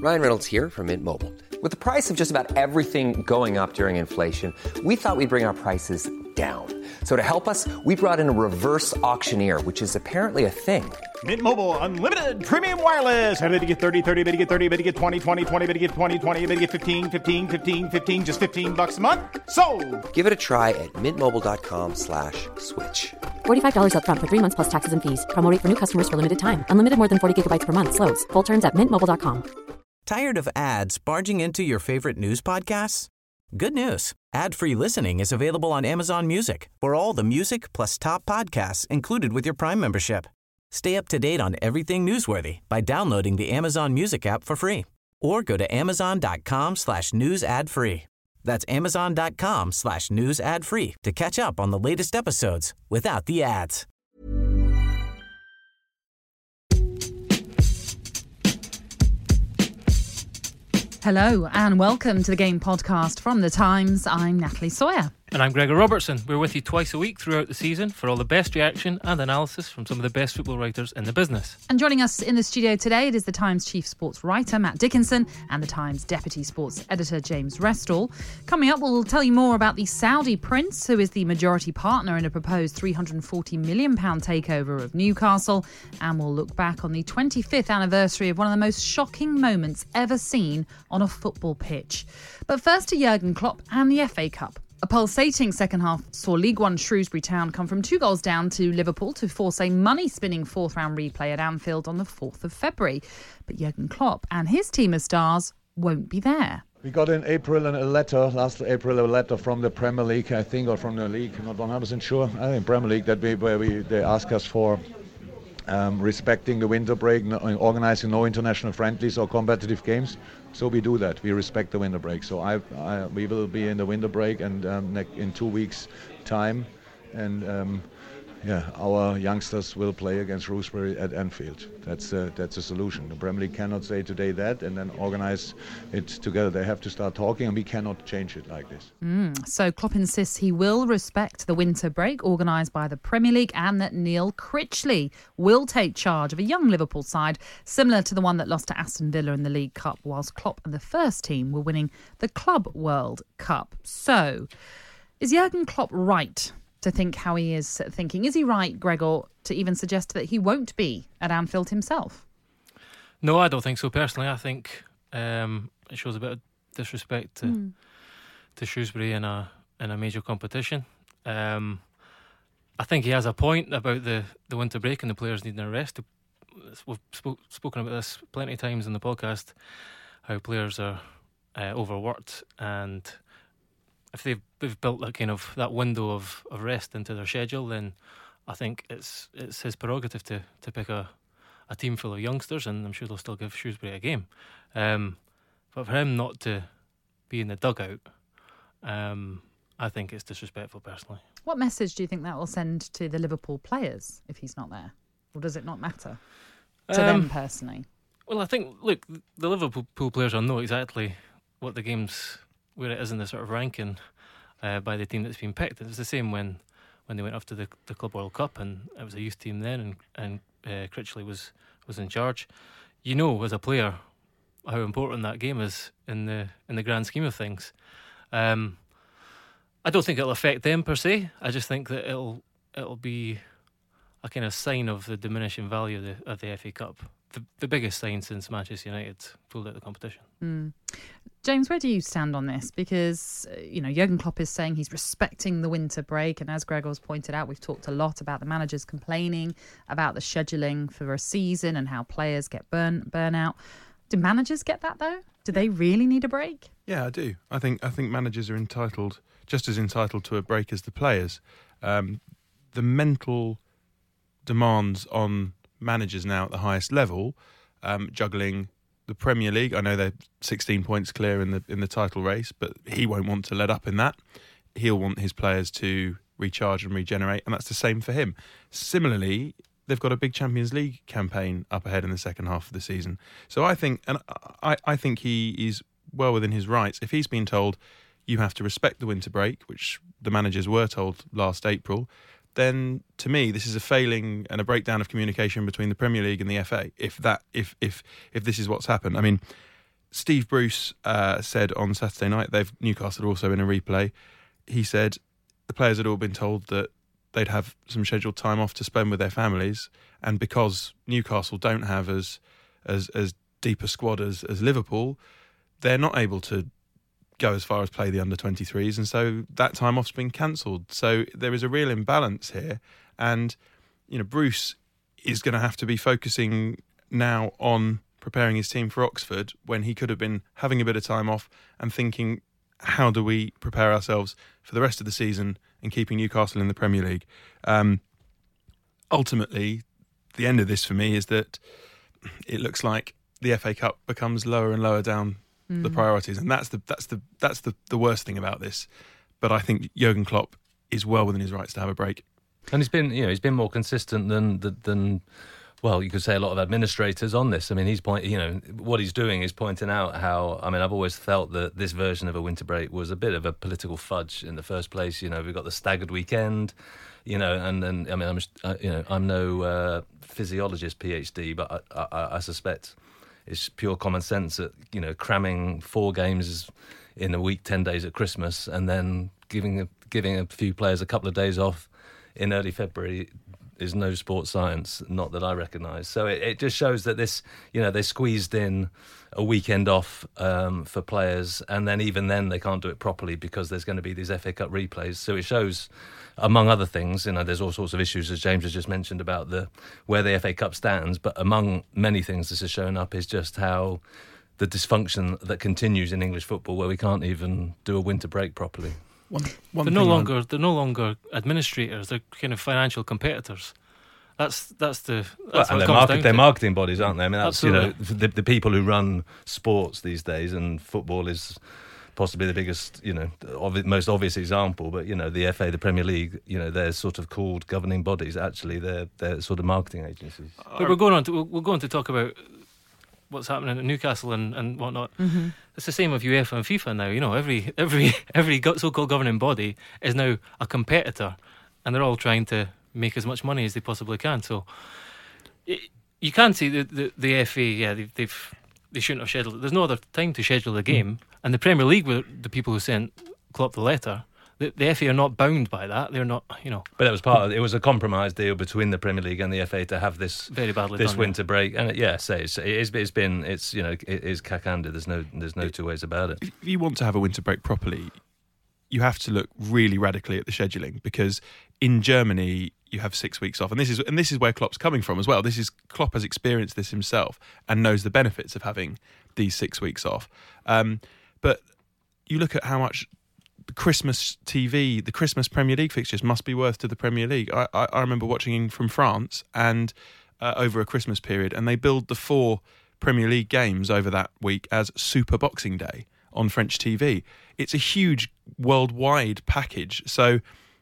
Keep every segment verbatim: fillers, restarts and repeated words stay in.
Ryan Reynolds here from Mint Mobile. With the price of just about everything going up during inflation, we thought we'd bring our prices down. So to help us, we brought in a reverse auctioneer, which is apparently a thing. Mint Mobile Unlimited Premium Wireless. How to get thirty, thirty, how to get thirty, how to get twenty, twenty, twenty, how to get twenty, twenty, how to get fifteen, fifteen, fifteen, fifteen, just fifteen bucks a month? Sold! Give it a try at mintmobile.com slash switch. forty-five dollars up front for three months plus taxes and fees. Promo rate for new customers for limited time. Unlimited more than forty gigabytes per month. Slows full terms at mint mobile dot com. Tired of ads barging into your favorite news podcasts? Good news. Ad-free listening is available on Amazon Music for all the music plus top podcasts included with your Prime membership. Stay up to date on everything newsworthy by downloading the Amazon Music app for free or go to amazon.com slash news ad free. That's amazon.com slash news ad free to catch up on the latest episodes without the ads. Hello and welcome to the Game Podcast from The Times. I'm Natalie Sawyer. And I'm Gregor Robertson. We're with you twice a week throughout the season for all the best reaction and analysis from some of the best football writers in the business. And joining us in the studio today, it is the Times chief sports writer, Matt Dickinson, and the Times deputy sports editor, James Restall. Coming up, we'll tell you more about the Saudi prince, who is the majority partner in a proposed three hundred forty million pounds takeover of Newcastle. And we'll look back on the twenty-fifth anniversary of one of the most shocking moments ever seen on a football pitch. But first to Jurgen Klopp and the F A Cup. A pulsating second half saw League One Shrewsbury Town come from two goals down to Liverpool to force a money-spinning fourth-round replay at Anfield on the fourth of February. But Jurgen Klopp and his team of stars won't be there. We got in April a letter, last April, a letter from the Premier League, I think, or from the league, not one hundred percent sure, I think Premier League, that we, where we, they ask us for um, respecting the winter break, no, organising no international friendlies or competitive games. So we do that. We respect the winter break. So I, I we will be in the winter break and um, in two weeks' time, and um, yeah, our youngsters will play against Shrewsbury at Anfield. That's a, that's a solution. The Premier League cannot say today that and then organise it together. They have to start talking, and we cannot change it like this. Mm, so Klopp insists he will respect the winter break organised by the Premier League, and that Neil Critchley will take charge of a young Liverpool side similar to the one that lost to Aston Villa in the League Cup, whilst Klopp and the first team were winning the Club World Cup. So, is Jurgen Klopp right to think how he is thinking? Is he right, Gregor, to even suggest that he won't be at Anfield himself? No, I don't think so personally. I think um, it shows a bit of disrespect to, mm. to Shrewsbury in a in a major competition. Um, I think he has a point about the, the winter break and the players needing a rest. We've spoke, spoken about this plenty of times in the podcast, how players are uh, overworked, and if they've, they've built that kind of that window of, of rest into their schedule, then I think it's it's his prerogative to, to pick a, a team full of youngsters, and I'm sure they'll still give Shrewsbury a game. Um, but for him not to be in the dugout, um, I think it's disrespectful personally. What message do you think that will send to the Liverpool players if he's not there? Or does it not matter to um, them personally? Well, I think, look, the Liverpool players will know exactly what the game's, where it is in the sort of ranking uh, by the team that's been picked. It was the same when, when they went off to the, the Club World Cup, and it was a youth team then, and, and uh, Critchley was, was in charge. You know, as a player, how important that game is in the in the grand scheme of things. Um, I don't think it'll affect them per se. I just think that it'll it'll be a kind of sign of the diminishing value of the, of the F A Cup. The, the biggest sign since Manchester United pulled out the competition. Mm. James, where do you stand on this? Because, uh, you know, Jurgen Klopp is saying he's respecting the winter break. And as Gregor's pointed out, we've talked a lot about the managers complaining about the scheduling for a season and how players get burn burnout. Do managers get that, though? Do they really need a break? Yeah, I do. I think I think managers are entitled, just as entitled to a break as the players. Um, the mental demands on managers now at the highest level, um, juggling the Premier League. I know they're sixteen points clear in the in the title race, but he won't want to let up in that. He'll want his players to recharge and regenerate, and that's the same for him. Similarly, they've got a big Champions League campaign up ahead in the second half of the season. So I think, and I, I think he is well within his rights. If he's been told you have to respect the winter break, which the managers were told last April, then to me this is a failing and a breakdown of communication between the Premier League and the F A. If that, if if if this is what's happened, I mean, Steve Bruce uh, said on Saturday night, they've Newcastle are also in a replay. He said the players had all been told that they'd have some scheduled time off to spend with their families, and because Newcastle don't have as as as deep a squad as, as Liverpool, they're not able to go as far as play the under twenty-threes, and so that time off's been cancelled. So there is a real imbalance here, and you know Bruce is going to have to be focusing now on preparing his team for Oxford when he could have been having a bit of time off and thinking, how do we prepare ourselves for the rest of the season and keeping Newcastle in the Premier League? Um, ultimately, the end of this for me is that it looks like the F A Cup becomes lower and lower down mm. the priorities, and that's the that's the that's the, the worst thing about this. But I think Jurgen Klopp is well within his rights to have a break, and he's been you know he's been more consistent than than. Well, you could say a lot of administrators on this. I mean, he's point, you know, what he's doing is pointing out how. I mean, I've always felt that this version of a winter break was a bit of a political fudge in the first place. You know, we've got the staggered weekend, you know, and then I mean, I'm uh, you know, I'm no uh, physiologist PhD, but I, I, I suspect it's pure common sense that you know, cramming four games in a week, ten days at Christmas, and then giving a, giving a few players a couple of days off in early February is no sports science, not that I recognise. So it, it just shows that this, you know, they squeezed in a weekend off um, for players, and then even then they can't do it properly because there's going to be these F A Cup replays. So it shows, among other things, you know, there's all sorts of issues, as James has just mentioned, about the where the F A Cup stands. But among many things this has shown up is just how the dysfunction that continues in English football, where we can't even do a winter break properly. One, one they're no longer I'm... they're no longer administrators. They're kind of financial competitors. That's that's the that's well, and they're, market, they're marketing bodies, aren't they? I mean, that's Absolutely. you know the, the people who run sports these days, and football is possibly the biggest, you know, obvi- most obvious example. But you know, the F A, the Premier League, you know, they're sort of called governing bodies. Actually, they're they're sort of marketing agencies. But we're going on to we're going to talk about what's happening at Newcastle and, and whatnot. Mm-hmm. It's the same with UEFA and FIFA now. You know, every every every so-called governing body is now a competitor, and they're all trying to make as much money as they possibly can. So it, you can see the, the the F A. Yeah, they've, they've they shouldn't have scheduled it. There's no other time to schedule the game, mm. and the Premier League were the people who sent Klopp the letter. The, the F A are not bound by that. They're not, you know. But it was part of it was a compromise deal between the Premier League and the F A to have this very badly this done, winter yeah. break. And it, yeah, say it's, it's it's been it's you know it is cack-handed. There's no there's no two ways about it. If you want to have a winter break properly, you have to look really radically at the scheduling, because in Germany you have six weeks off, and this is and this is where Klopp's coming from as well. This is Klopp has experienced this himself and knows the benefits of having these six weeks off. Um, but you look at how much the Christmas T V, the Christmas Premier League fixtures must be worth to the Premier League. I, I, I remember watching from France and uh, over a Christmas period, and they billed the four Premier League games over that week as Super Boxing Day on French T V. It's a huge worldwide package, so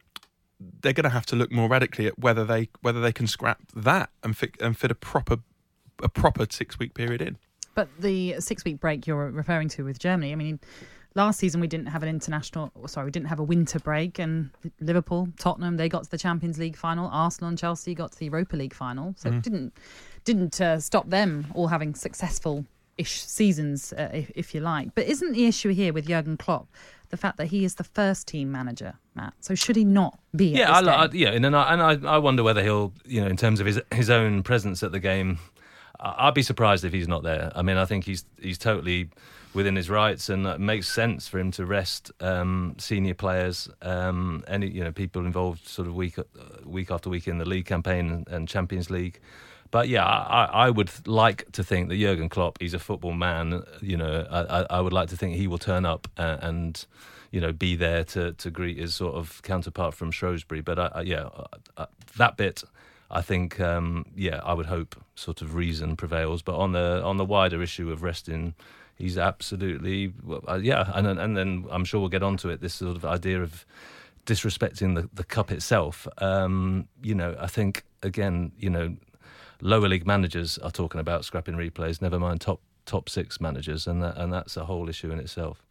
they're going to have to look more radically at whether they whether they can scrap that and fit and fit a proper a proper six week period in. But the six week break you're referring to with Germany, I mean, last season we didn't have an international, sorry, we didn't have a winter break, and Liverpool, Tottenham, they got to the Champions League final. Arsenal and Chelsea got to the Europa League final, so mm. it didn't didn't uh, stop them all having successful-ish seasons, uh, if, if you like. But isn't the issue here with Jurgen Klopp the fact that he is the first team manager, Matt? So should he not be? Yeah, at this I, I, game? yeah, and I, and I, I wonder whether he'll, you know, in terms of his his own presence at the game, I'd be surprised if he's not there. I mean, I think he's he's totally within his rights, and it makes sense for him to rest um, senior players, um, any you know people involved sort of week uh, week after week in the league campaign and Champions League. But yeah, I, I would like to think that Jurgen Klopp, he's a football man. You know, I, I would like to think he will turn up and, and you know be there to, to greet his sort of counterpart from Shrewsbury. But I, I, yeah, I, that bit, I think, um, yeah, I would hope sort of reason prevails. But on the on the wider issue of resting, he's absolutely well, uh, yeah, and and then I'm sure we'll get onto it. This sort of idea of disrespecting the, the cup itself. Um, you know, I think again, you know, lower league managers are talking about scrapping replays. Never mind top top six managers, and that, and that's a whole issue in itself.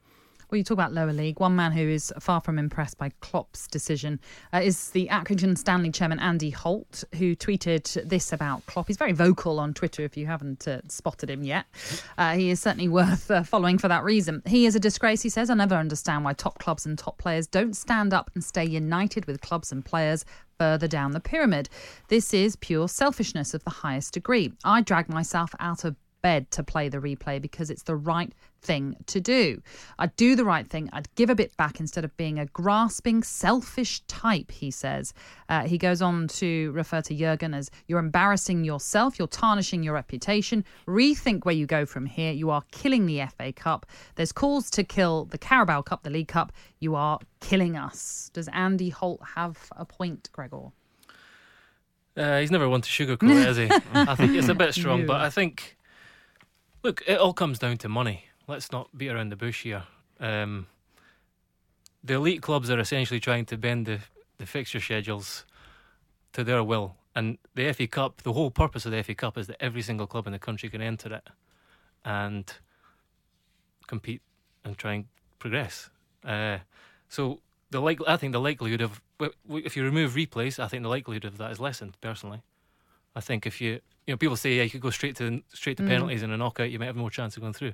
Well, you talk about lower league. One man who is far from impressed by Klopp's decision uh, is the Accrington Stanley chairman, Andy Holt, who tweeted this about Klopp. He's very vocal on Twitter if you haven't uh, spotted him yet. Uh, he is certainly worth uh, following for that reason. He is a disgrace, he says. I never understand why top clubs and top players don't stand up and stay united with clubs and players further down the pyramid. This is pure selfishness of the highest degree. I drag myself out of bed to play the replay because it's the right thing to do. I'd do the right thing. I'd give a bit back instead of being a grasping, selfish type, he says. Uh, he goes on to refer to Jurgen as, you're embarrassing yourself, you're tarnishing your reputation. Rethink where you go from here. You are killing the F A Cup. There's calls to kill the Carabao Cup, the League Cup. You are killing us. Does Andy Holt have a point, Gregor? Uh, he's never one to sugarcoat it, has he? I think it's a bit strong, but I think, look, it all comes down to money. Let's not beat around the bush here. Um, the elite clubs are essentially trying to bend the, the fixture schedules to their will. And the F A Cup, the whole purpose of the F A Cup is that every single club in the country can enter it and compete and try and progress. Uh, so the like, I think the likelihood of, if you remove replays, I think the likelihood of that is lessened, personally. I think if you, you know, people say, yeah, you could go straight to straight to mm. penalties and a knockout, you might have more chance of going through.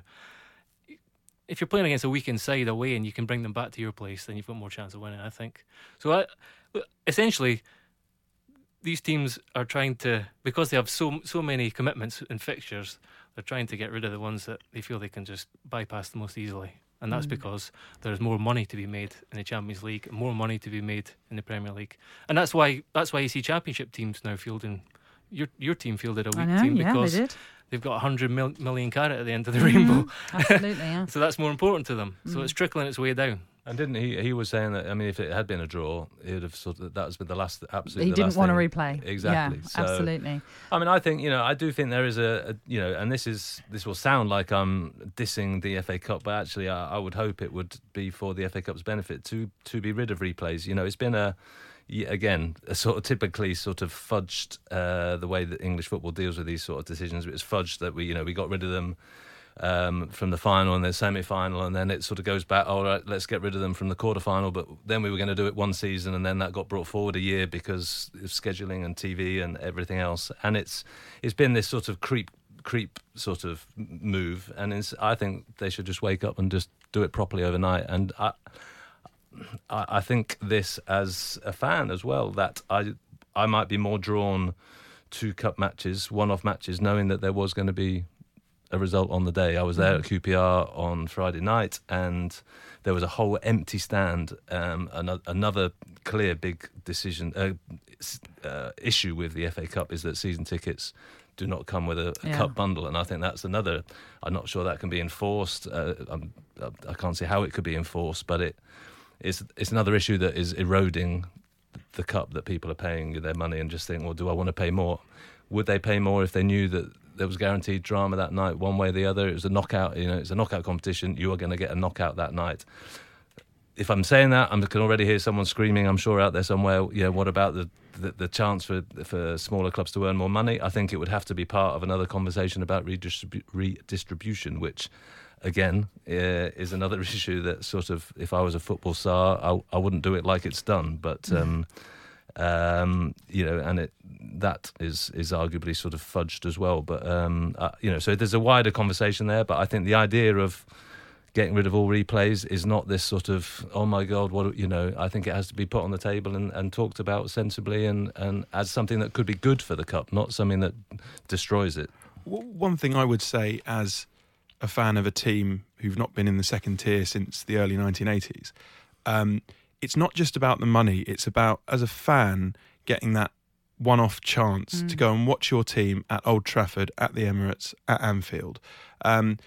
If you're playing against a weakened side away and you can bring them back to your place, then you've got more chance of winning, I think. So I, essentially, these teams are trying to, because they have so so many commitments and fixtures, they're trying to get rid of the ones that they feel they can just bypass the most easily. And that's mm. because there's more money to be made in the Champions League, more money to be made in the Premier League. And that's why that's why you see Championship teams now fielding. Your your team fielded a weak know, team yeah, because they did. They've got one hundred mil, million carat at the end of the rainbow. Mm, absolutely, yeah. So that's more important to them. Mm. So it's trickling its way down. And didn't he? He was saying that. I mean, if it had been a draw, it would have sort of that was been the last. Absolutely, he didn't last want thing. to replay. Exactly. Yeah, so, absolutely. I mean, I think you know, I do think there is a, a you know, and this is this will sound like I'm dissing the F A Cup, but actually, I, I would hope it would be for the F A Cup's benefit to to be rid of replays. You know, it's been a. Again, a sort of typically sort of fudged uh, the way that English football deals with these sort of decisions. It was fudged that we, you know, we got rid of them um, from the final and the semi-final, and then it sort of goes back. All right, let's get rid of them from the quarter-final. But then we were going to do it one season, and then that got brought forward a year because of scheduling and T V and everything else. And it's it's been this sort of creep creep sort of move, and it's, I think they should just wake up and just do it properly overnight. And I. I think this as a fan as well, that I I might be more drawn to cup matches, one-off matches, knowing that there was going to be a result on the day. I was there at Q P R on Friday night and there was a whole empty stand. Um, another, another clear big decision uh, uh, issue with the F A Cup is that season tickets do not come with a, a yeah. cup bundle, and I think that's another. I'm not sure that can be enforced. Uh, I'm, I can't see how it could be enforced, but it. It's it's another issue that is eroding the cup that people are paying their money and just think, well, do I want to pay more? Would they pay more if they knew that there was guaranteed drama that night, one way or the other? It was a knockout, you know, it's a knockout competition. You are going to get a knockout that night. If I'm saying that, I can already hear someone screaming, I'm sure out there somewhere, you know, what about the, the, the chance for for smaller clubs to earn more money? I think it would have to be part of another conversation about redistribu- redistribution, which... Again, uh, is another issue that sort of, if I was a football star, I, I wouldn't do it like it's done. But, um, um, you know, and it that is, is arguably sort of fudged as well. But, um, uh, you know, so there's a wider conversation there. But I think the idea of getting rid of all replays is not this sort of, oh, my God, what, you know, I think it has to be put on the table and, and talked about sensibly and, and as something that could be good for the Cup, not something that destroys it. One thing I would say as... a fan of a team who've not been in the second tier since the early nineteen eighties. Um, it's not just about the money. It's about, as a fan, getting that one-off chance mm. to go and watch your team at Old Trafford, at the Emirates, at Anfield. Um,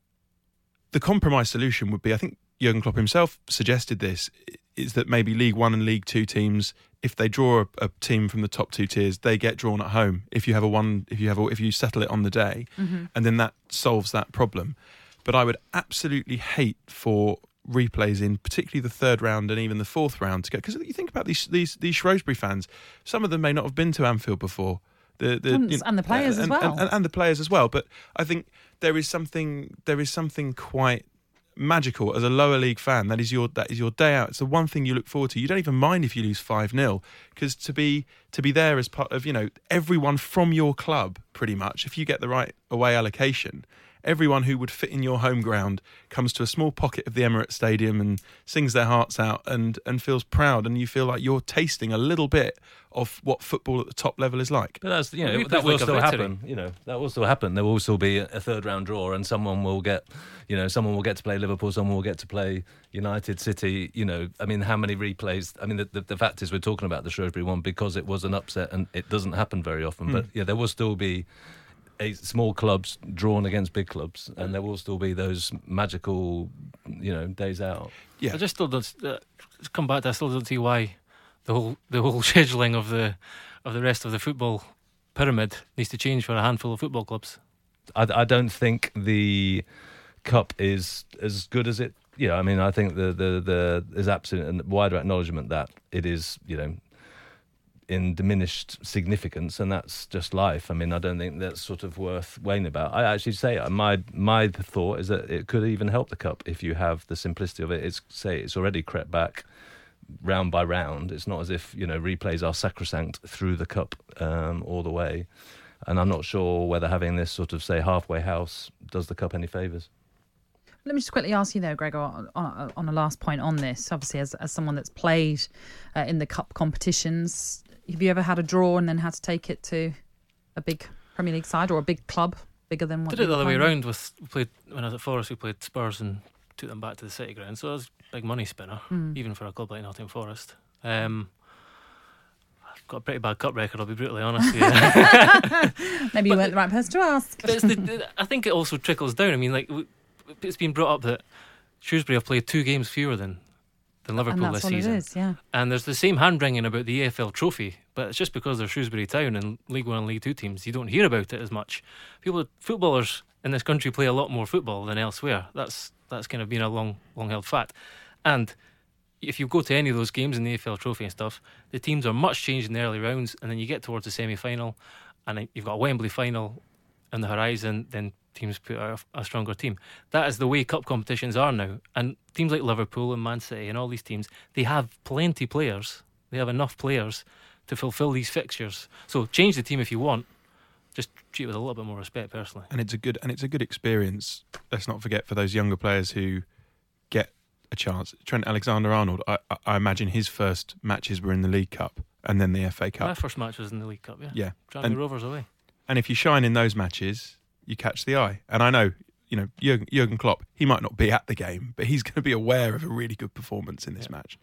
the compromise solution would be, I think Jurgen Klopp himself suggested this, is that maybe League One and League Two teams, if they draw a, a team from the top two tiers, they get drawn at home. If you have a one, if you have a, if you settle it on the day, mm-hmm. and then that solves that problem. But I would absolutely hate for replays in particularly the third round and even the fourth round to go, because you think about these these these Shrewsbury fans, some of them may not have been to Anfield before. The, the, and, you know, and the players and, as well, and, and, and the players as well. But I think there is something there is something quite magical as a lower league fan. That is your that is your day out. It's the one thing you look forward to. You don't even mind if you lose five nil, because to be to be there as part of, you know, everyone from your club, pretty much, if you get the right away allocation, everyone who would fit in your home ground comes to a small pocket of the Emirates Stadium and sings their hearts out and, and feels proud, and you feel like you're tasting a little bit of what football at the top level is like. But that's, you know, Maybe that it's will like a still victory. happen. You know, that will still happen. There will still be a third round draw, and someone will get, you know, someone will get to play Liverpool, someone will get to play United, City. You know, I mean, how many replays? I mean, the, the, the fact is, we're talking about the Shrewsbury one because it was an upset, and it doesn't happen very often. Mm. But yeah, there will still be a small clubs drawn against big clubs, and there will still be those magical, you know, days out. Yeah, I just still don't uh, come back to. I still don't see why the whole the whole scheduling of the of the rest of the football pyramid needs to change for a handful of football clubs. I, I don't think the cup is as good as it. You know, I mean, I think the the the there's absolute and wider acknowledgement that it is, you know, in diminished significance, and that's just life. I mean, I don't think that's sort of worth weighing about. I actually say my my thought is that it could even help the cup if you have the simplicity of it. It's say it's already crept back round by round. It's not as if, you know, replays are sacrosanct through the cup um, all the way. And I'm not sure whether having this sort of, say, halfway house does the cup any favours. Let me just quickly ask you, though, Gregor, on, on, on a last point on this. Obviously, as as someone that's played uh, in the cup competitions, have you ever had a draw and then had to take it to a big Premier League side or a big club bigger than what? Did it the you other way played? around. With we played when I was at Forest, we played Spurs and took them back to the City ground. So it was a big money spinner, Mm. even for a club like Nottingham Forest. Um, I've got a pretty bad cup record, I'll be brutally honest with you. Maybe you But weren't the right person to ask. But it's the, the, I think it also trickles down. I mean, like w- it's been brought up that Shrewsbury have played two games fewer than than Liverpool and that's this what season. it is, yeah. And there's the same hand wringing about the A F L trophy, but it's just because they're Shrewsbury Town and League One and League Two teams, you don't hear about it as much. People, footballers in this country play a lot more football than elsewhere. That's that's kind of been a long, long held fact. And if you go to any of those games in the A F L trophy and stuff, the teams are much changed in the early rounds, and then you get towards the semi-final, and then you've got a Wembley final on the horizon, then teams put out a, a stronger team. That is the way cup competitions are now. And teams like Liverpool and Man City and all these teams, they have plenty players. They have enough players to fulfil these fixtures. So change the team if you want. Just treat it with a little bit more respect, personally. and it's a good and it's a good experience. Let's not forget, for those younger players who get a chance. Trent Alexander-Arnold, I, I, I imagine his first matches were in the League Cup and then the F A Cup. My first match was in the League Cup, yeah. Yeah, Tranmere and, Rovers away. and if you shine in those matches, you catch the eye. And I know, you know, Jurgen, Jurgen Klopp, he might not be at the game, but he's going to be aware of a really good performance in this Yeah. match.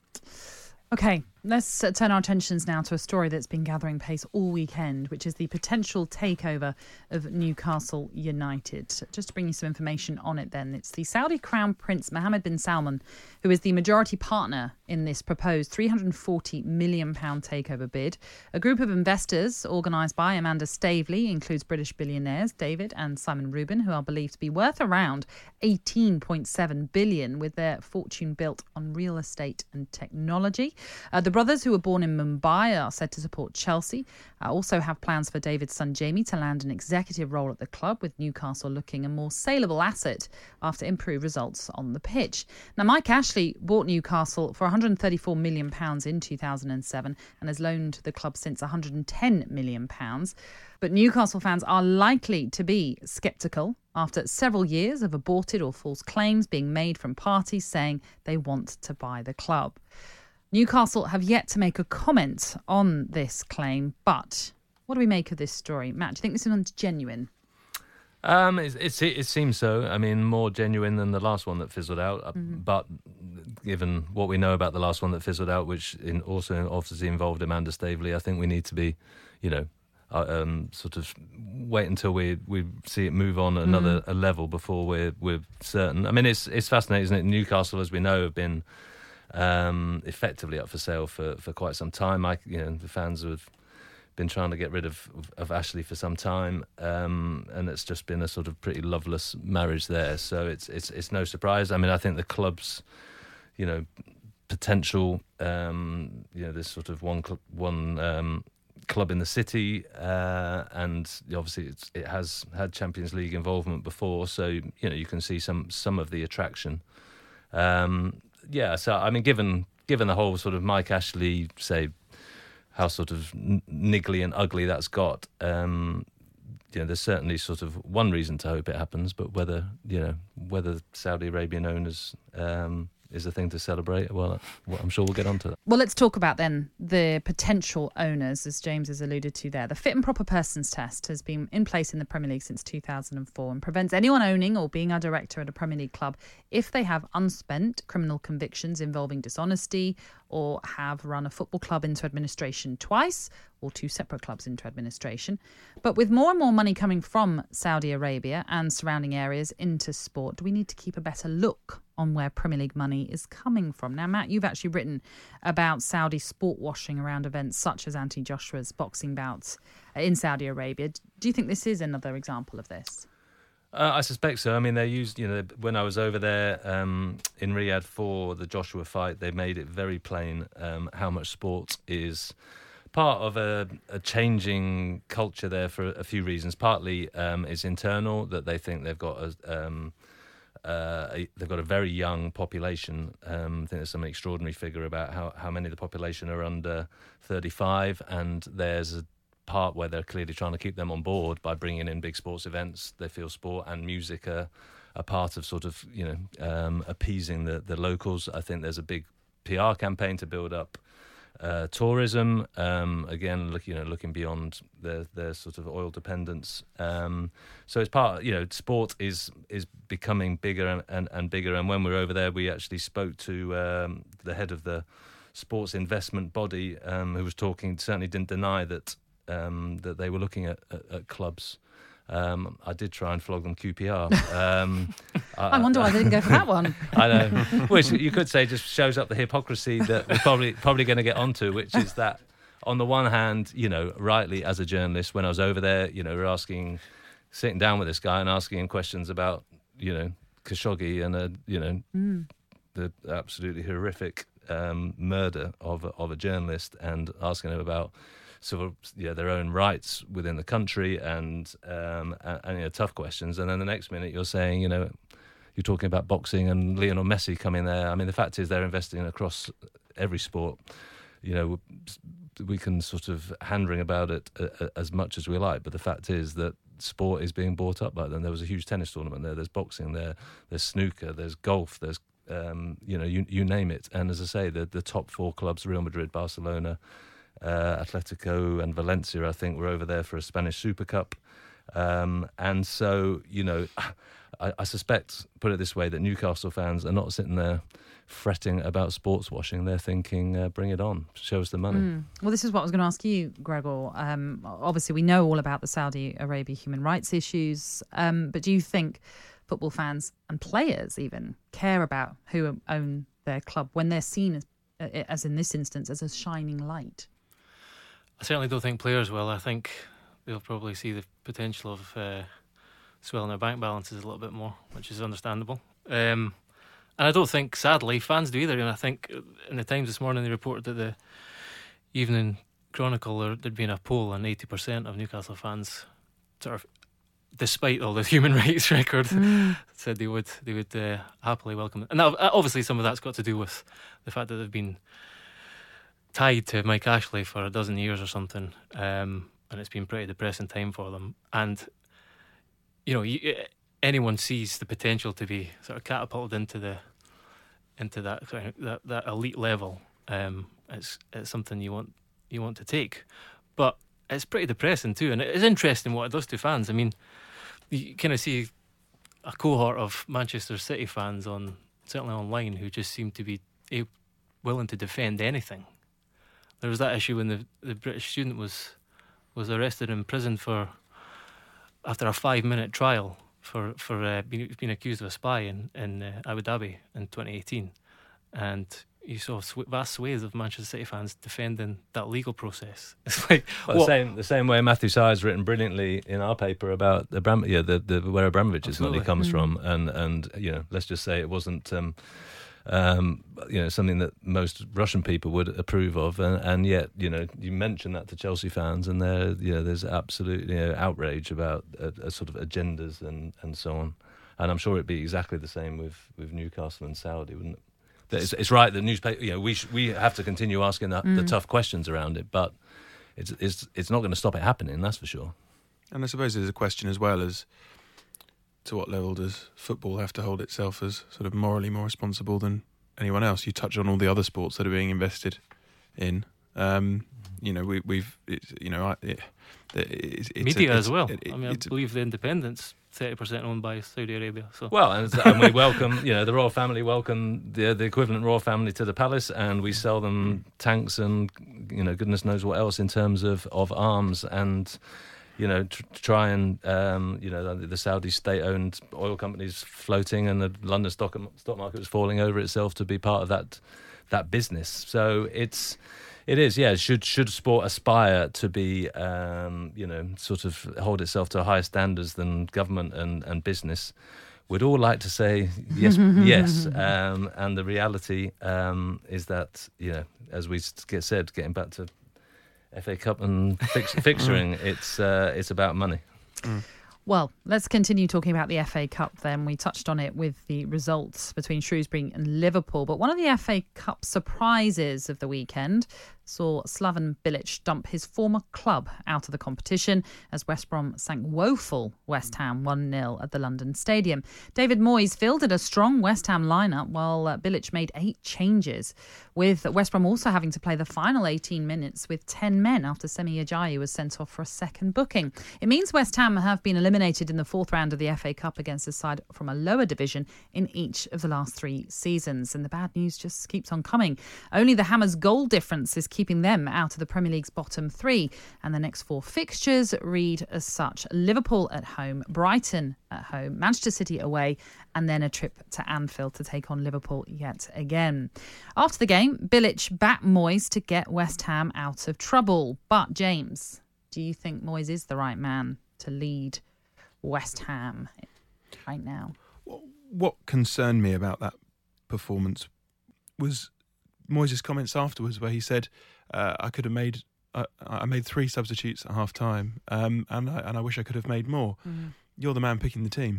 Okay, let's uh, turn our attentions now to a story that's been gathering pace all weekend, which is the potential takeover of Newcastle United. Just to bring you some information on it then, it's the Saudi Crown Prince Mohammed bin Salman, who is the majority partner in this proposed three hundred forty million pounds takeover bid. A group of investors organised by Amanda Staveley includes British billionaires David and Simon Rubin, who are believed to be worth around eighteen point seven billion dollars, with their fortune built on real estate and technology. Uh, the brothers, who were born in Mumbai, are said to support Chelsea. Uh, also have plans for David's son Jamie to land an executive role at the club, with Newcastle looking a more saleable asset after improved results on the pitch. Now, Mike Ashley bought Newcastle for one hundred thirty-four million pounds in two thousand seven and has loaned the club since one hundred ten million pounds. But Newcastle fans are likely to be sceptical after several years of aborted or false claims being made from parties saying they want to buy the club. Newcastle have yet to make a comment on this claim, but what do we make of this story? Matt, do you think this one's genuine? Um, it, it, it seems so. I mean, more genuine than the last one that fizzled out. Mm-hmm. But given what we know about the last one that fizzled out, which in also obviously involved Amanda Staveley, I think we need to be, you know, uh, um, sort of wait until we we see it move on another Mm. a level before we're we're certain. I mean, it's it's fascinating, isn't it? Newcastle, as we know, have been um, effectively up for sale for, for quite some time. I, you know, the fans have been trying to get rid of, of, of Ashley for some time, um, and it's just been a sort of pretty loveless marriage there. So it's it's it's no surprise. I mean, I think the club's, you know, potential, um, you know, this sort of one cl- one um, club in the city, uh, and obviously it's, it has had Champions League involvement before, so you know you can see some some of the attraction. Um, yeah, so I mean, given given the whole sort of Mike Ashley, say, how sort of n- niggly and ugly that's got, um, you know, there's certainly sort of one reason to hope it happens, but whether you know whether Saudi Arabian owners um, is a thing to celebrate, well, well, I'm sure we'll get onto that. Well, let's talk about then the potential owners, as James has alluded to there. The fit and proper persons test has been in place in the Premier League since two thousand four and prevents anyone owning or being a director at a Premier League club if they have unspent criminal convictions involving dishonesty or have run a football club into administration twice or two separate clubs into administration. But with more and more money coming from Saudi Arabia and surrounding areas into sport, do we need to keep a better look on where Premier League money is coming from? Now, Matt, you've actually written about Saudi sport washing around events such as Anthony Joshua's boxing bouts in Saudi Arabia. Do you think this is another example of this? Uh, I suspect so. I mean, they used, you know, when I was over there um, in Riyadh for the Joshua fight, they made it very plain um, how much sport is part of a, a changing culture there for a few reasons. Partly um, it's internal, that they think they've got a... Um, Uh, a, they've got a very young population. Um, I think there's some extraordinary figure about how, how many of the population are under thirty-five, and there's a part where they're clearly trying to keep them on board by bringing in big sports events. They feel sport and music are a part of sort of, you know, um, appeasing the, the locals. I think there's a big P R campaign to build up uh, tourism. Um, again, look, you know, looking beyond their their sort of oil dependence. Um, so it's part, you know, sport is is becoming bigger and, and, and bigger. And when we were over there, we actually spoke to um, the head of the sports investment body, um, who was talking. Certainly didn't deny that um, that they were looking at, at, at clubs. Um, I did try and flog them Q P R. Um, I, I wonder why I didn't go for that one. I know. Which you could say just shows up the hypocrisy that we're probably probably going to get onto, which is that on the one hand, you know, rightly as a journalist, when I was over there, you know, we're asking, sitting down with this guy and asking him questions about, you know, Khashoggi and, a, you know, mm. the absolutely horrific um, murder of a, of a journalist, and asking him about sort of, yeah, their own rights within the country and, um, and, and, you know, tough questions. And then the next minute you're saying, you know, you're talking about boxing and Lionel Messi coming there. I mean, the fact is they're investing across every sport. You know, we can sort of hand-wring about it as much as we like, but the fact is that sport is being bought up by them. There was a huge tennis tournament there, there's boxing there, there's snooker, there's golf, there's, um, you know, you, you name it. And as I say, the, the top four clubs, Real Madrid, Barcelona, Uh, Atletico and Valencia, I think, were over there for a Spanish Super Cup. Um, and so, you know, I, I suspect, put it this way, that Newcastle fans are not sitting there fretting about sports washing. They're thinking, uh, bring it on, show us the money. Mm. Well, this is what I was going to ask you, Gregor. Um, obviously, we know all about the Saudi Arabia human rights issues, um, but do you think football fans and players even care about who own their club when they're seen as, as in this instance, as a shining light? I certainly don't think players will. I think they'll probably see the potential of uh, swelling their bank balances a little bit more, which is understandable. Um, and I don't think, sadly, fans do either. And I think in the Times this morning they reported that the Evening Chronicle, there, there'd been a poll and eighty percent of Newcastle fans, sort of, despite all the human rights record, mm. said they would they would uh, happily welcome it. And that, obviously some of that's got to do with the fact that they've been tied to Mike Ashley for a dozen years or something, um, and it's been a pretty depressing time for them. And you know, you, anyone sees the potential to be sort of catapulted into the into that that, that elite level. Um, it's it's something you want you want to take, but it's pretty depressing too. And it is interesting what it does to fans. I mean, you kind of see a cohort of Manchester City fans on certainly online who just seem to be willing to defend anything. There was that issue when the, the British student was was arrested and imprisoned for after a five minute trial for for uh, being, being accused of a spy in in uh, Abu Dhabi in twenty eighteen, and you saw sw- vast swathes of Manchester City fans defending that legal process. It's like well, the same the same way Matthew Sy has written brilliantly in our paper about the Abram- yeah the, the where Abramovich's money comes mm. from, and and you know, let's just say it wasn't. Um, Um, you know, something that most Russian people would approve of, and, and yet, you know, you mention that to Chelsea fans, and there, you know, there's absolute, you know, outrage about a, a sort of agendas and, and so on. And I'm sure it'd be exactly the same with, with Newcastle and Saudi, wouldn't it? It's, it's right. The newspaper, you know, we sh- we have to continue asking the, mm. the tough questions around it, but it's it's it's not going to stop it happening. That's for sure. And I suppose there's a question as well as to what level does football have to hold itself as sort of morally more responsible than anyone else? You touch on all the other sports that are being invested in. Um, you know, we, we've, it's, you know, it, it's, it's media a, as well. It, it, I mean, I believe the Independent's thirty percent owned by Saudi Arabia. So well, and, and we welcome, you know, the royal family welcome the the equivalent royal family to the palace, and we sell them tanks and, you know, goodness knows what else in terms of, of arms and, you know, tr- try and, um, you know, the, the Saudi state-owned oil companies floating, and the London stock stock market was falling over itself to be part of that that business. So it's it is, yeah. Should should sport aspire to be, um, you know, sort of hold itself to higher standards than government and, and business? We'd all like to say yes, yes. Um, and the reality um, is that, you know, as we get said, getting back to F A Cup and fix, fixturing, it's uh, it's about money. Mm. Well, let's continue talking about the F A Cup then. We touched on it with the results between Shrewsbury and Liverpool. But one of the F A Cup surprises of the weekend saw Slaven Bilic dump his former club out of the competition as West Brom sank woeful West Ham one nil at the London Stadium. David Moyes fielded a strong West Ham lineup while uh, Bilic made eight changes, with West Brom also having to play the final eighteen minutes with ten men after Semi Ajayi was sent off for a second booking. It means West Ham have been eliminated in the fourth round of the F A Cup against a side from a lower division in each of the last three seasons. And the bad news just keeps on coming. Only the Hammers' goal difference is keeping them out of the Premier League's bottom three. And the next four fixtures read as such: Liverpool at home, Brighton at home, Manchester City away, and then a trip to Anfield to take on Liverpool yet again. After the game, Bilic backed Moyes to get West Ham out of trouble. But James, do you think Moyes is the right man to lead West Ham right now? What concerned me about that performance was Moyes' comments afterwards, where he said, uh, "I could have made, uh, I made three substitutes at half time, um, and I, and I wish I could have made more." Mm. You're the man picking the team,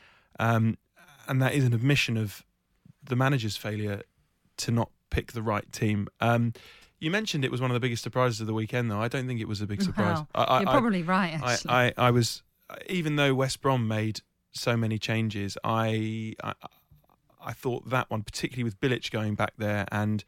um, and that is an admission of the manager's failure to not pick the right team. Um, you mentioned it was one of the biggest surprises of the weekend, though. I don't think it was a big surprise. Wow. I, I, You're probably right. Actually, I, I, I was, even though West Brom made so many changes, I, I I thought that one, particularly with Bilic going back there, and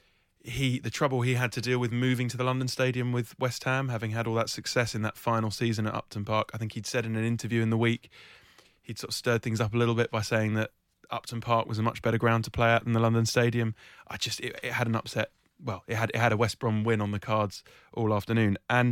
he the trouble he had to deal with moving to the London Stadium with West Ham, having had all that success in that final season at Upton Park. I think he'd said in an interview in the week, he'd sort of stirred things up a little bit by saying that Upton Park was a much better ground to play at than the London Stadium. I just it, it had an upset. Well, it had it had a West Brom win on the cards all afternoon, and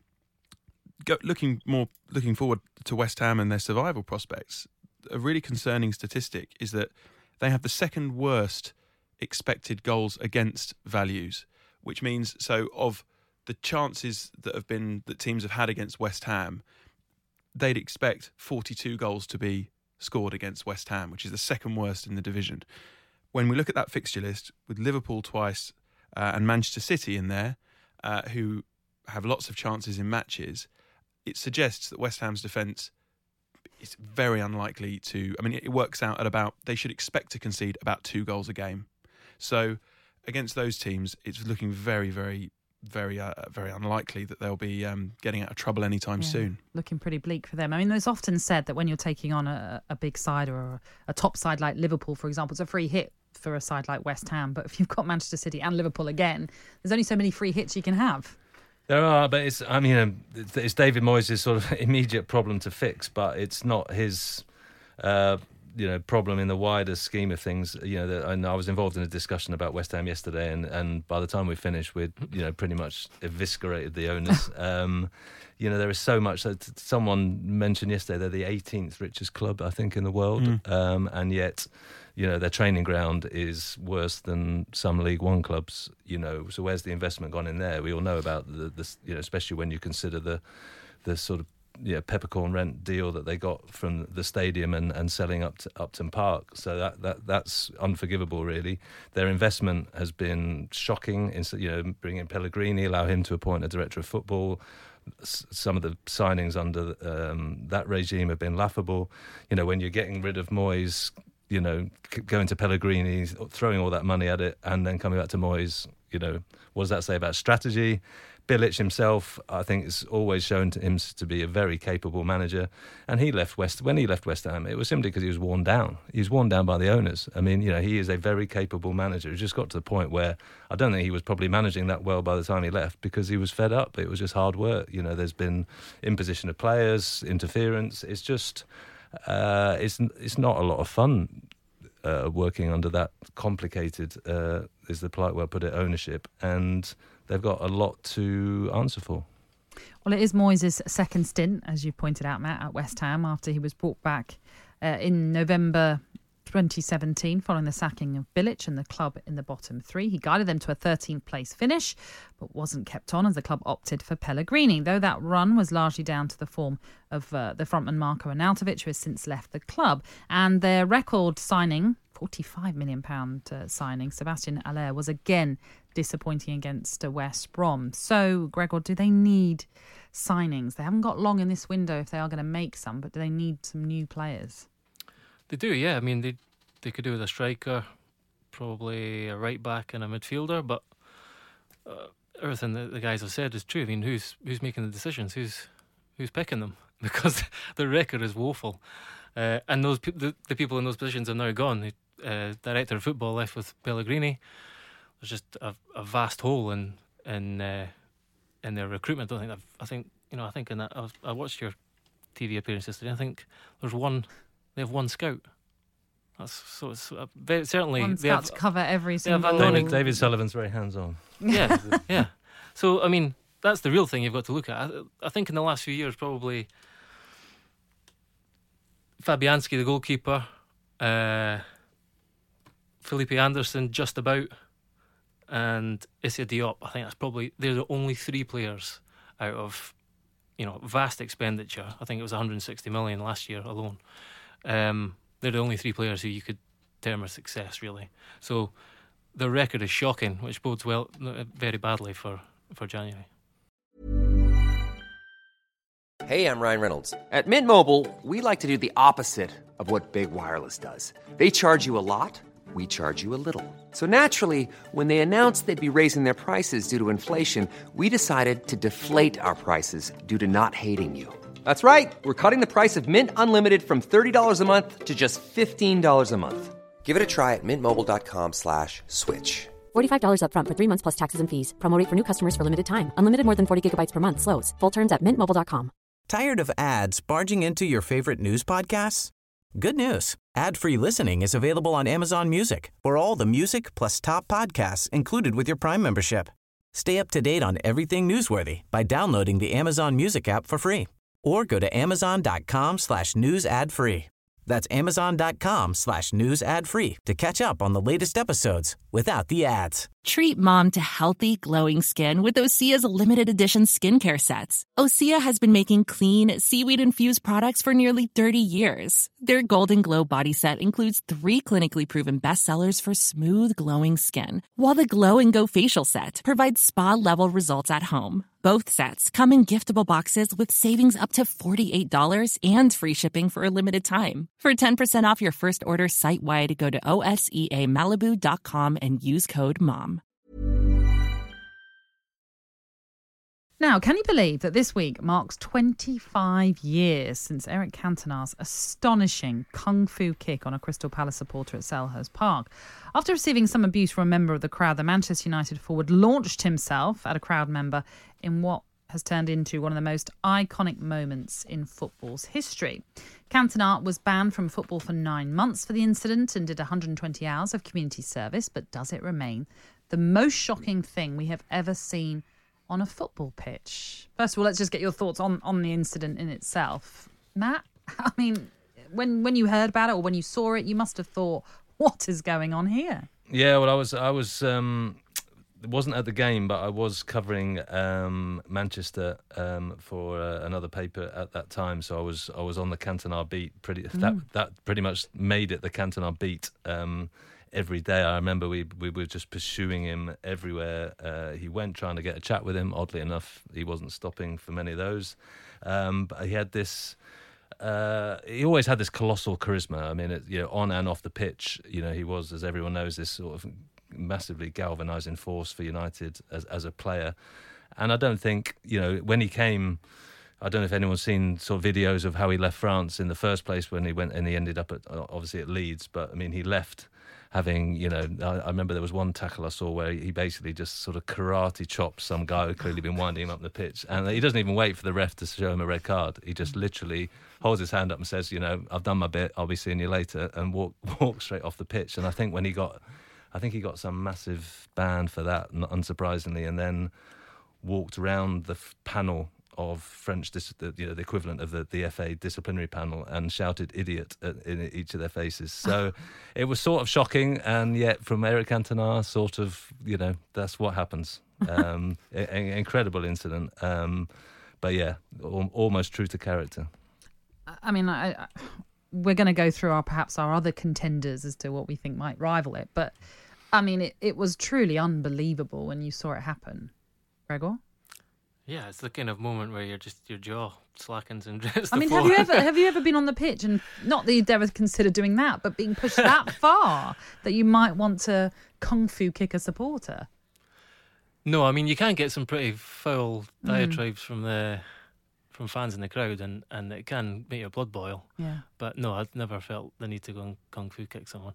go, looking more looking forward to West Ham and their survival prospects. A really concerning statistic is that they have the second worst expected goals against values, which means so of the chances that have been that teams have had against West Ham, they'd expect forty-two goals to be scored against West Ham, which is the second worst in the division. When we look at that fixture list with Liverpool twice uh, and Manchester City in there, uh, who have lots of chances in matches, it suggests that West Ham's defence is very unlikely to... I mean, it works out at about... They should expect to concede about two goals a game. So against those teams, it's looking very, very, very, uh, very unlikely that they'll be um, getting out of trouble anytime yeah, soon. Looking pretty bleak for them. I mean, it's often said that when you're taking on a, a big side or a, a top side like Liverpool, for example, it's a free hit for a side like West Ham. But if you've got Manchester City and Liverpool again, there's only so many free hits you can have. There are, but it's, I mean, it's David Moyes' sort of immediate problem to fix, but it's not his, uh, you know, problem in the wider scheme of things. You know, that, and I was involved in a discussion about West Ham yesterday, and, and by the time we finished, we'd, you know, pretty much eviscerated the owners. um, you know, there is so much. So t- someone mentioned yesterday they're the eighteenth richest club, I think, in the world, mm. um, and yet, you know, their training ground is worse than some League One clubs. You know, so where's the investment gone in there? We all know about the, the you know, especially when you consider the, the sort of yeah, peppercorn rent deal that they got from the stadium and, and selling up to Upton Park. So that, that that's unforgivable, really. Their investment has been shocking. In, you know, bringing Pellegrini, allow him to appoint a director of football. S- some of the signings under um, that regime have been laughable. You know, when you're getting rid of Moyes, you know, c- going to Pellegrini, throwing all that money at it, and then coming back to Moyes, you know, what does that say about strategy? Bilic himself, I think, has always shown to him to be a very capable manager. And he left West when he left West Ham, it was simply because he was worn down. He was worn down by the owners. I mean, you know, he is a very capable manager. He just got to the point where I don't think he was probably managing that well by the time he left, because he was fed up. It was just hard work. You know, there's been imposition of players, interference. It's just, uh, it's it's not a lot of fun uh, working under that complicated, uh, is the polite way to put it, ownership. And they've got a lot to answer for. Well, it is Moyes' second stint, as you pointed out, Matt, at West Ham, after he was brought back uh, in November twenty seventeen following the sacking of Bilic and the club in the bottom three. He guided them to a thirteenth place finish, but wasn't kept on as the club opted for Pellegrini, though that run was largely down to the form of uh, the frontman Marko Arnautovic, who has since left the club. And their record signing, forty-five million pounds uh, signing, Sebastian Haller, was again disappointing against uh, West Brom. So, Gregor, do they need signings? They haven't got long in this window if they are going to make some, but do they need some new players? They do, yeah. I mean, they they could do with a striker, probably a right back and a midfielder, but uh, everything that the guys have said is true. I mean, who's who's making the decisions? Who's who's picking them? Because the record is woeful. Uh, and those pe- the, the people in those positions are now gone. The uh, director of football left with Pellegrini. There's just a, a vast hole in in uh, in their recruitment. I don't think I've, I think you know. I think in that I, was, I watched your T V appearance yesterday. I think there's one. They have one scout. That's so. It's uh, very, certainly one they scout have, to cover every single. David, David Sullivan's very hands-on. Yeah, yeah. So I mean, that's the real thing you've got to look at. I, I think in the last few years, probably Fabianski, the goalkeeper, uh, Felipe Anderson, just about, and Issa Diop. I think that's probably they're the only three players out of, you know, vast expenditure. I think it was one hundred sixty million last year alone. Um, they're the only three players who you could term a success, really. So the record is shocking, which bodes well very badly for, for January. Hey, I'm Ryan Reynolds. At Mint Mobile, we like to do the opposite of what Big Wireless does. They charge you a lot. We charge you a little. So naturally, when they announced they'd be raising their prices due to inflation, we decided to deflate our prices due to not hating you. That's right. We're cutting the price of Mint Unlimited from thirty dollars a month to just fifteen dollars a month. Give it a try at mintmobile.com slash switch. forty-five dollars up front for three months plus taxes and fees. Promo rate for new customers for limited time. Unlimited more than forty gigabytes per month slows. Full terms at mint mobile dot com. Tired of ads barging into your favorite news podcasts? Good news. Ad-free listening is available on Amazon Music for all the music plus top podcasts included with your Prime membership. Stay up to date on everything newsworthy by downloading the Amazon Music app for free or go to amazon.com slash news ad free. That's amazon.com slash news ad free to catch up on the latest episodes without the ads. Treat mom to healthy, glowing skin with Osea's limited edition skincare sets. Osea has been making clean, seaweed-infused products for nearly thirty years. Their Golden Glow body set includes three clinically proven bestsellers for smooth, glowing skin, while the Glow and Go facial set provides spa-level results at home. Both sets come in giftable boxes with savings up to forty-eight dollars and free shipping for a limited time. For ten percent off your first order site-wide, go to O S E A Malibu dot com and use code MOM. Now, can you believe that this week marks twenty-five years since Eric Cantona's astonishing kung fu kick on a Crystal Palace supporter at Selhurst Park? After receiving some abuse from a member of the crowd, the Manchester United forward launched himself at a crowd member in what has turned into one of the most iconic moments in football's history. Cantona was banned from football for nine months for the incident and did one hundred twenty hours of community service, but does it remain the most shocking thing we have ever seen on a football pitch? First of all, let's just get your thoughts on, on the incident in itself. Matt, I mean, when when you heard about it or when you saw it, you must have thought, what is going on here? Yeah, well, I was I was um, wasn't at the game, but I was covering um, Manchester um, for uh, another paper at that time. So I was I was on the Cantona beat. Pretty mm. that that pretty much made it the Cantona beat um, every day. I remember we we were just pursuing him everywhere uh, he went, trying to get a chat with him. Oddly enough, he wasn't stopping for many of those. Um, but he had this. Uh, he always had this colossal charisma. I mean, it, you know, on and off the pitch, you know, he was, as everyone knows, this sort of massively galvanising force for United as as a player. And I don't think, you know, when he came, I don't know if anyone's seen sort of videos of how he left France in the first place when he went and he ended up at obviously at Leeds. But I mean, he left having, you know, I, I remember there was one tackle I saw where he basically just sort of karate chopped some guy who'd clearly been winding him up the pitch. And he doesn't even wait for the ref to show him a red card. He just literally holds his hand up and says, you know, I've done my bit, I'll be seeing you later, and walk walk straight off the pitch. And I think when he got, I think he got some massive ban for that, unsurprisingly, and then walked around the f- panel of French, dis- the, you know, the equivalent of the, the F A disciplinary panel, and shouted "idiot" at, in each of their faces. So it was sort of shocking, and yet from Eric Cantona, sort of, you know, that's what happens. Um, a, a, incredible incident, um, but yeah, al- almost true to character. I mean, I, I, we're going to go through our perhaps our other contenders as to what we think might rival it, but I mean, it, it was truly unbelievable when you saw it happen. Gregor? Yeah, it's the kind of moment where you're just your jaw slackens and it's I mean, floor. have you ever have you ever been on the pitch and not that you'd ever consider doing that, but being pushed that far that you might want to kung fu kick a supporter? No, I mean you can get some pretty foul Mm. diatribes from the from fans in the crowd, and, and it can make your blood boil. Yeah. But no, I've never felt the need to go and kung fu kick someone.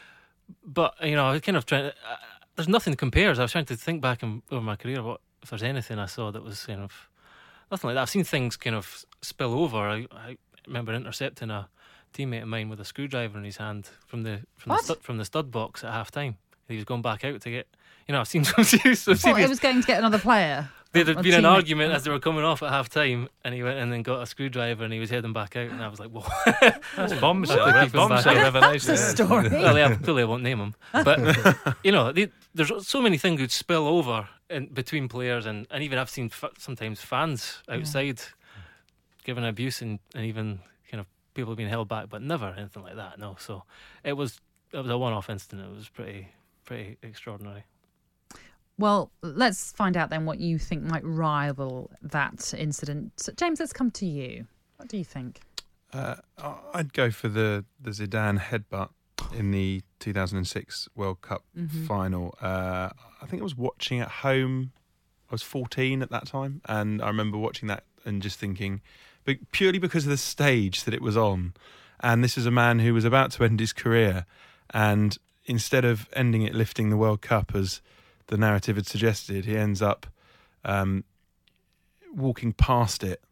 But you know, I was kind of trying. To, uh, there's nothing compares. I was trying to think back in, over my career what. If there's anything I saw that was kind of nothing like that. I've seen things kind of spill over. I, I remember intercepting a teammate of mine with a screwdriver in his hand from the from What? the stud, from the stud box at half time. He was going back out to get, you know, I've seen some serious. Some What, serious it was going to get another player? there had A been an teammate? argument as they were coming off at half time, and he went and then got a screwdriver and he was heading back out, and I was like, whoa. That's bombshell, Like, re- keep him bombshell back. revelation. That's a story. Well, yeah, clearly I won't name him. But, you know, they, there's so many things that spill over in, between players, and, and even I've seen f- sometimes fans outside yeah. giving abuse and, and even kind of people being held back, but never anything like that, no. So it was it was a one-off incident. It was pretty pretty extraordinary. Well, let's find out then what you think might rival that incident. So, James, let's come to you. What do you think? Uh, I'd go for the, the Zidane headbutt in the two thousand six World Cup Mm-hmm. final. Uh, I think I was watching at home. I was fourteen at that time, and I remember watching that and just thinking, but purely because of the stage that it was on, and this is a man who was about to end his career, and instead of ending it lifting the World Cup as the narrative had suggested, he ends up um, walking past it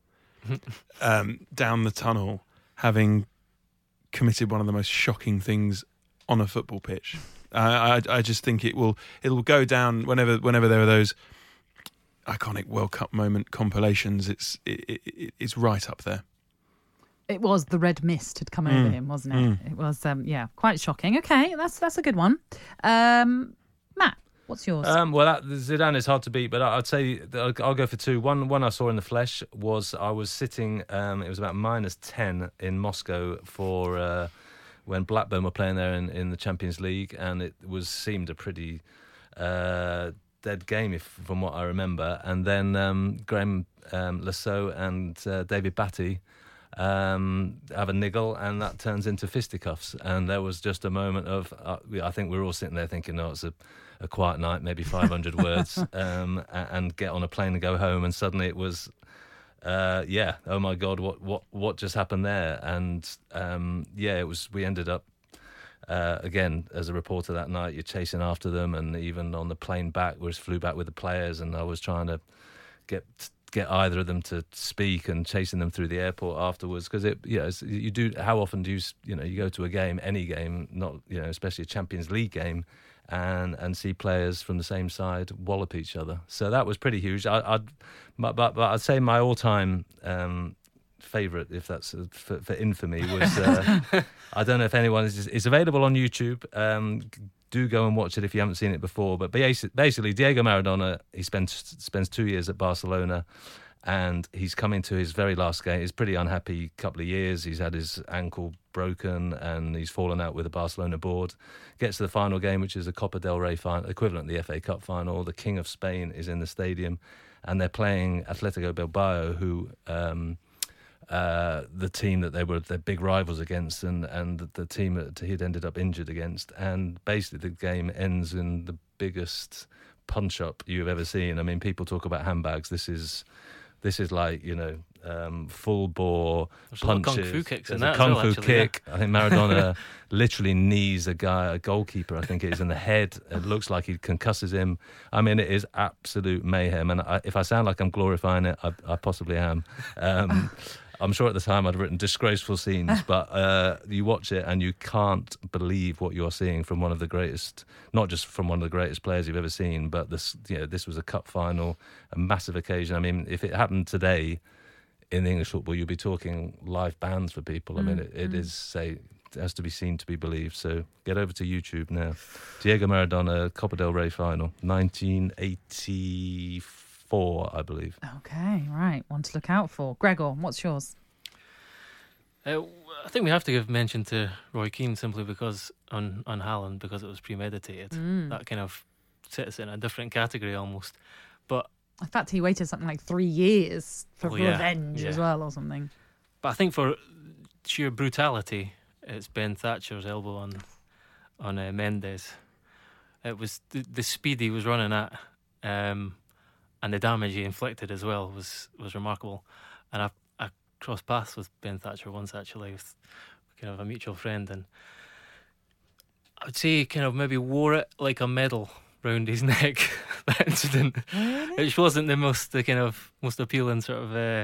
um, down the tunnel, having committed one of the most shocking things on a football pitch. Uh, I, I just think it will it will go down whenever whenever there are those iconic World Cup moment compilations. It's it, it, it's right up there. It was the red mist had come Mm. over him, wasn't it? Mm. It was, um, yeah, quite shocking. Okay, that's that's a good one. Um, Matt, what's yours? Um, well, that, Zidane is hard to beat, but I'd say I'll, I'll go for two. One, one I saw in the flesh was I was sitting. Um, it was about minus ten in Moscow for uh, when Blackburn were playing there in, in the Champions League, and it was seemed a pretty uh, dead game, if from what I remember. And then um, Graham um, Lasso and uh, David Batty um, have a niggle, and that turns into fisticuffs. And there was just a moment of, uh, I think we were all sitting there thinking, "No, it's a." a quiet night, maybe five hundred words, um, and get on a plane and go home." And suddenly it was, uh, yeah, oh my God, what what what just happened there? And um, yeah, it was. We ended up uh, again as a reporter that night. You're chasing after them, and even on the plane back, we just flew back with the players, and I was trying to get get either of them to speak and chasing them through the airport afterwards, because it, you know, it's, you do. How often do you, you know, you go to a game, any game, not you know, especially a Champions League game, and and see players from the same side wallop each other. So that was pretty huge. I, I'd, but, but but I'd say my all-time um, favourite, if that's uh, for, for infamy, was uh, I don't know if anyone is. It's available on YouTube. Um, do go and watch it if you haven't seen it before. But basi- basically, Diego Maradona, he spends spends two years at Barcelona, and he's coming to his very last game. He's pretty unhappy couple of years. He's had his ankle broken, and he's fallen out with the Barcelona board. Gets to the final game, which is a Copa del Rey final, equivalent to the F A Cup final. The King of Spain is in the stadium, and they're playing Atletico Bilbao, who... Um, Uh, the team that they were their big rivals against, and, and the team that he'd ended up injured against. And basically the game ends in the biggest punch-up you've ever seen. I mean, people talk about handbags. This is this is like, you know, um, full-bore There's a lot of punches. kung fu kicks in There's that a kung as well, fu actually, kick. I think Maradona literally knees a guy, a goalkeeper, I think it is, in the head. It looks like he concusses him. I mean, it is absolute mayhem. And I, if I sound like I'm glorifying it, I, I possibly am. Um I'm sure at the time I'd written disgraceful scenes, but uh, you watch it and you can't believe what you're seeing from one of the greatest, not just from one of the greatest players you've ever seen, but this, you know, this was a cup final, a massive occasion. I mean, if it happened today in English football, you'd be talking live bands for people. I mean, it, it is, say, it has to be seen to be believed. So get over to YouTube now. Diego Maradona, Copa del Rey final, nineteen eighty-four, I believe. Okay, right. One to look out for. Gregor, what's yours? Uh, I think we have to give mention to Roy Keane simply because on on Haaland, because it was premeditated. Mm. That kind of sits in a different category almost. But In fact, he waited something like three years for Oh, yeah, revenge yeah. as well or something. but I think for sheer brutality, it's Ben Thatcher's elbow on on uh, Mendes. It was the, the speed he was running at, um, and the damage he inflicted as well was was remarkable. And I I crossed paths with Ben Thatcher once actually, with kind of a mutual friend, and I would say he kind of maybe wore it like a medal round his neck. That incident, which wasn't the most the kind of most appealing sort of uh,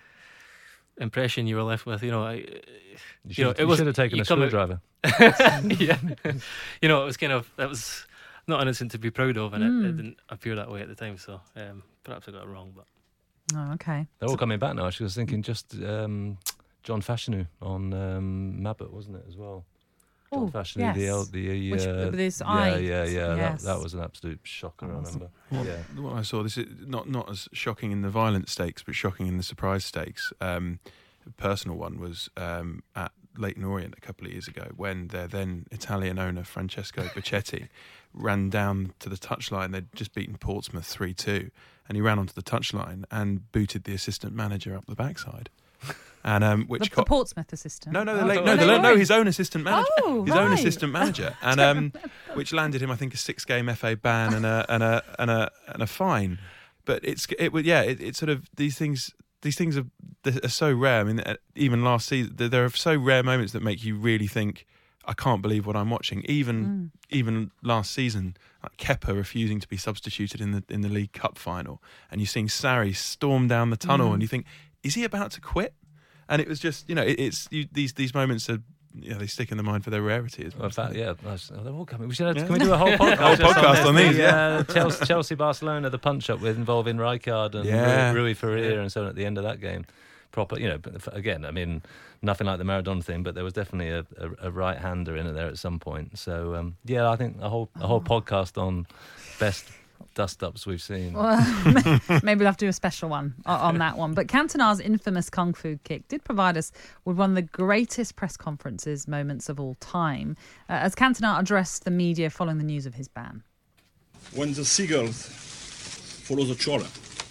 impression you were left with. You know, I, You you should, know, it you was should have taken you a come out- screwdriver. yeah, you know, it was kind of that was not an incident to be proud of, and Mm. it, it didn't appear that way at the time. So um, perhaps I got it wrong, but Oh, okay. They're all coming back now. Actually, I was thinking just um, John Fashanu on um, Mabbott, wasn't it, as well? John Oh, Fashanu, yes. the, el- the Which- uh, with his yeah, eye. yeah, yeah. Yes. That, that was an absolute shocker. I remember. Well, Yeah. What I saw, this is not not as shocking in the violent stakes, but shocking in the surprise stakes. Um, a personal one was um, at Leyton Orient a couple of years ago when their then Italian owner Francesco Bacchetti ran down to the touchline. They'd just beaten Portsmouth three two, and he ran onto the touchline and booted the assistant manager up the backside. And um, which The, co- the Portsmouth assistant. no, no, the Oh, late, oh, no, the, Leyton no, Orient. his own assistant manager, Oh, his own right. assistant manager, and um, which landed him, I think, a six-game F A ban and a and a and a and a fine. But it's it would yeah, it, it's sort of these things. These things are, are so rare. I mean, uh, even last season, there there are so rare moments that make you really think, I can't believe what I'm watching. Even Mm. even last season, like Kepa refusing to be substituted in the in the League Cup final, and you're seeing Sarri storm down the tunnel, Mm. and you think, is he about to quit? And it was just, you know, it, it's you, these these moments are, you know, they stick in the mind for their rarity as well. Well, in fact, yeah, that's, oh, they're all coming. We should have, Yeah. Can we do a whole podcast, Whole just podcast on this? these, The, yeah. uh, Chelsea, Chelsea, Barcelona, the punch-up with involving Rijkaard and Yeah. Rui, Rui Ferreira and so on at the end of that game. Proper, you know. But f- again, I mean, nothing like the Maradona thing, but there was definitely a, a, a right-hander in it there at some point. So um, yeah, I think a whole a whole podcast on best dust-ups we've seen. Well, maybe we'll have to do a special one o- on that one. But Cantona's infamous kung fu kick did provide us with one of the greatest press conferences moments of all time, uh, as Cantona addressed the media following the news of his ban. When the seagulls follow the trawler,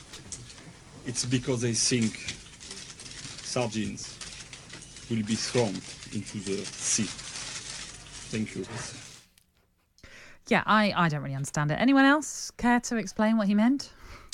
it's because they think sardines will be thrown into the sea. Thank you. Yeah, I, I don't really understand it. Anyone else care to explain what he meant?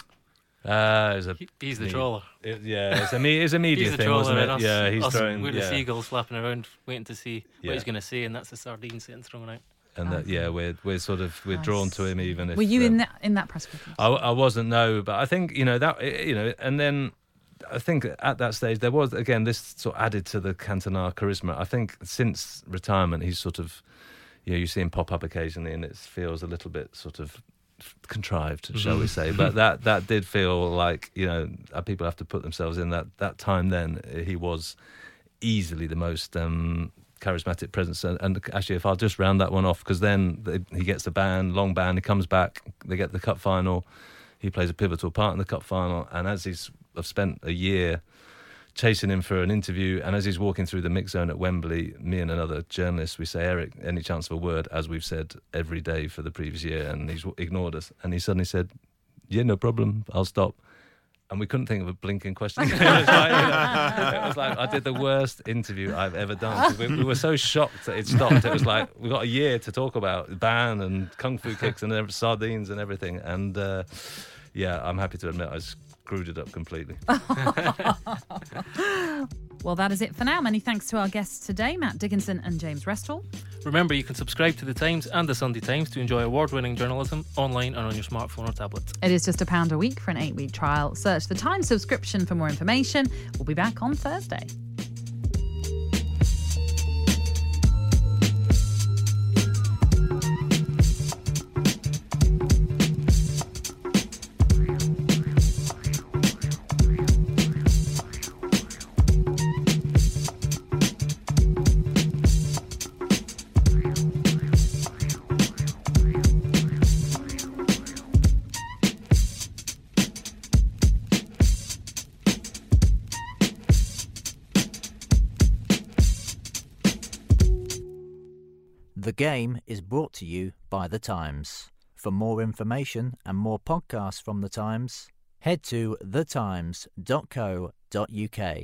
Uh, it's a, he, he's the me- trawler. It, yeah, it's a, me- it's a media He's the thing, trawler, wasn't and it? us, yeah, he's us, throwing. we're the yeah. seagulls flapping around, waiting to see Yeah. what he's going to say, and that's the sardines getting thrown out. And that, yeah, we're we're sort of we're drawn to him even if. Were you um, in that in that press conference? I, I wasn't, no, but I think, you know, that, you know, and then I think at that stage there was, again, this sort of added to the Cantona charisma. I think since retirement he's sort of, you know, you see him pop up occasionally and it feels a little bit sort of contrived, shall we say. But that that did feel like, you know, people have to put themselves in that, that time then. He was easily the most um, charismatic presence. And, and actually, if I'll just round that one off, because then they, he gets the ban, long ban, he comes back, they get the cup final, he plays a pivotal part in the cup final, and as he's I've spent a year chasing him for an interview, and as he's walking through the mix zone at Wembley, me and another journalist, we say, Eric, any chance of a word, as we've said every day for the previous year, and he's ignored us. And he suddenly said, yeah, no problem, I'll stop. And we couldn't think of a blinking question. It was like, it was like I did the worst interview I've ever done. We, we were so shocked that it stopped. It was like, we got a year to talk about ban and kung fu kicks and sardines and everything. And uh, yeah, I'm happy to admit I screwed it up completely. Well, that is it for now. Many thanks to our guests today, Matt Dickinson and James Restall. Remember, you can subscribe to The Times and The Sunday Times to enjoy award-winning journalism online and on your smartphone or tablet. It is just a pound a week for an eight-week trial. Search The Times subscription for more information. We'll be back on Thursday. The Game is brought to you by The Times. For more information and more podcasts from The Times, head to the times dot co dot uk.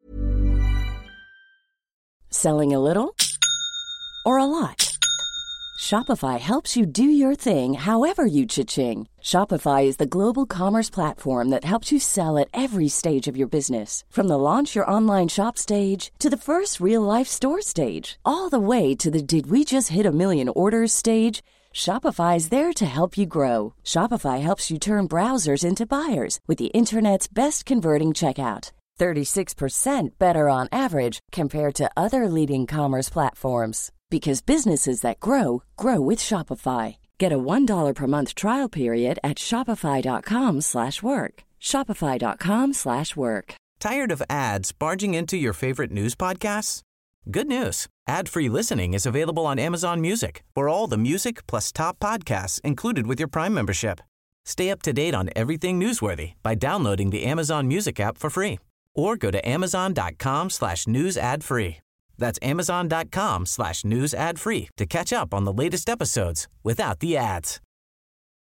Selling a little or a lot? Shopify helps you do your thing however you cha-ching. Shopify is the global commerce platform that helps you sell at every stage of your business. From the launch your online shop stage to the first real-life store stage, all the way to the did we just hit a million orders stage. Shopify is there to help you grow. Shopify helps you turn browsers into buyers with the internet's best converting checkout. thirty-six percent better on average compared to other leading commerce platforms. Because businesses that grow, grow with Shopify. Get a one dollar per month trial period at shopify.com slash work. Shopify.com slash work. Tired of ads barging into your favorite news podcasts? Good news. Ad-free listening is available on Amazon Music for all the music plus top podcasts included with your Prime membership. Stay up to date on everything newsworthy by downloading the Amazon Music app for free or go to amazon.com slash news ad free. That's amazon.com slash news ad free to catch up on the latest episodes without the ads.